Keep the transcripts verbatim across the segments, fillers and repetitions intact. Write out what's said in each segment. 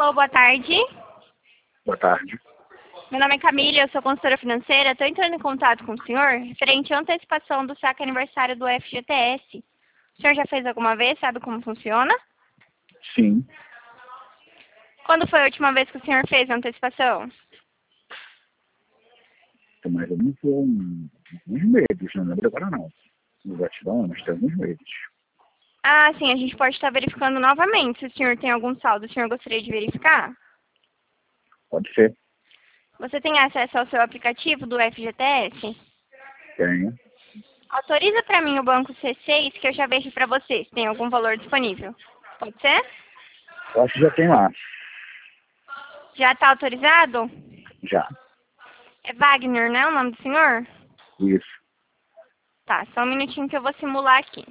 Alô, boa tarde. Boa tarde. Meu nome é Camila, eu sou consultora financeira. Estou entrando em contato com o senhor referente à antecipação do saque aniversário do F G T S. O senhor já fez alguma vez? Sabe como funciona? Sim. Quando foi a última vez que o senhor fez a antecipação? Tem mais ou menos um, uns meses, não lembro agora não. Exatidão, mas tem alguns meses. Ah, sim, a gente pode estar verificando novamente. Se o senhor tem algum saldo, o senhor gostaria de verificar? Pode ser. Você tem acesso ao seu aplicativo do F G T S? Tenho. Autoriza para mim o banco C seis que eu já vejo para você se tem algum valor disponível. Pode ser? Eu acho que já tem lá. Já está autorizado? Já. É Wagner, né, o nome do senhor? Isso. Tá, só um minutinho que eu vou simular aqui.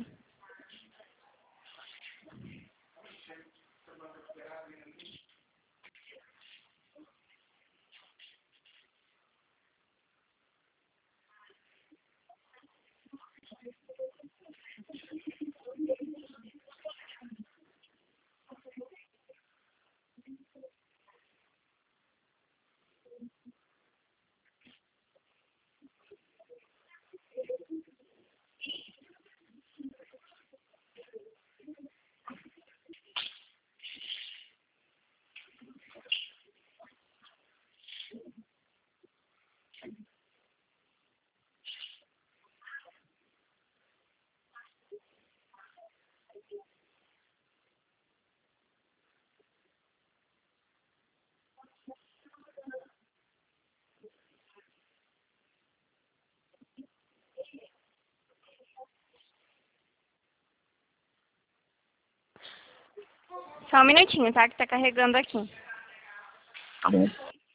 Só um minutinho, tá? Que tá carregando aqui. Tá bom.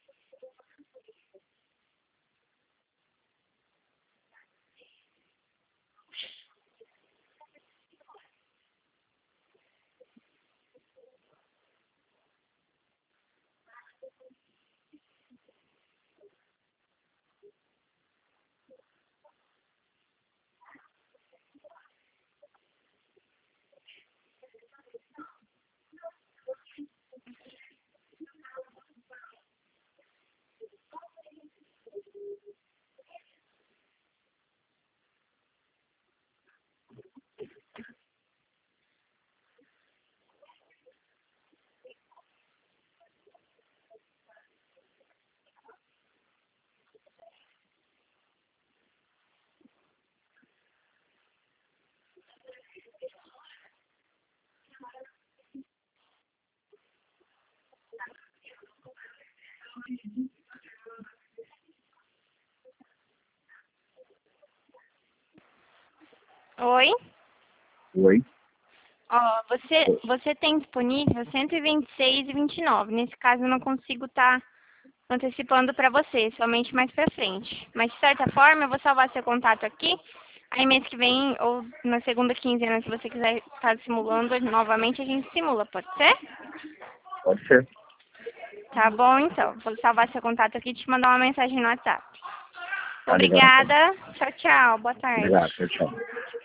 Oi? Oi. Ó, você, você tem disponível cento e vinte e seis e vinte e nove. Nesse caso, eu não consigo estar antecipando para você, somente mais para frente. Mas, de certa forma, eu vou salvar seu contato aqui. Aí, mês que vem, ou na segunda quinzena, se você quiser estar simulando novamente, a gente simula, pode ser? Pode ser. Tá bom, então. Vou salvar seu contato aqui e te mandar uma mensagem no WhatsApp. Tá legal, então. Obrigada. Tchau, tchau. Boa tarde. Obrigado. Tchau, tchau.